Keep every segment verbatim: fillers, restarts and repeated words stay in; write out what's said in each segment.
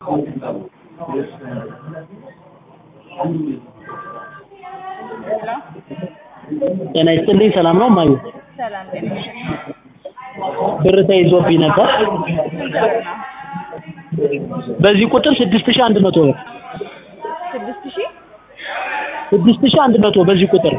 ጤና ይስጥልኝ ሰላም ነው ማዩ ሰላም ጤና ብር ተይዞብኝ ነበር በዚህ ቁጥር ስድስት ሺህ አንድ መቶ ብር ስድስት ሺህ ስድስት ሺህ አንድ መቶ በዚህ ቁጥር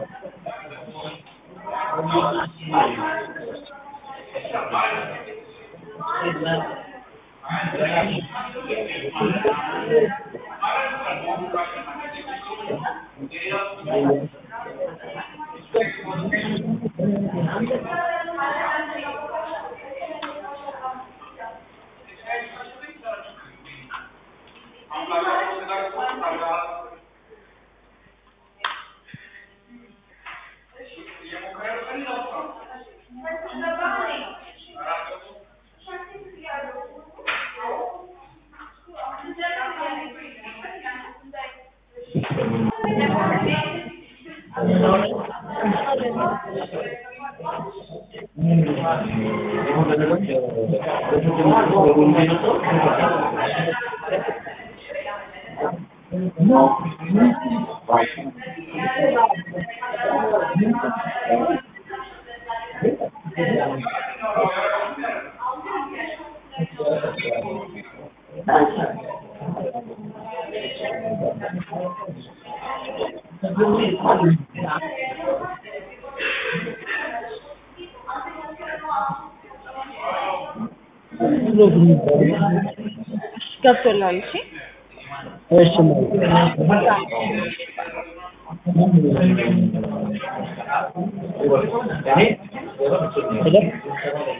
ገብቶላል እሺ እሺ ማለት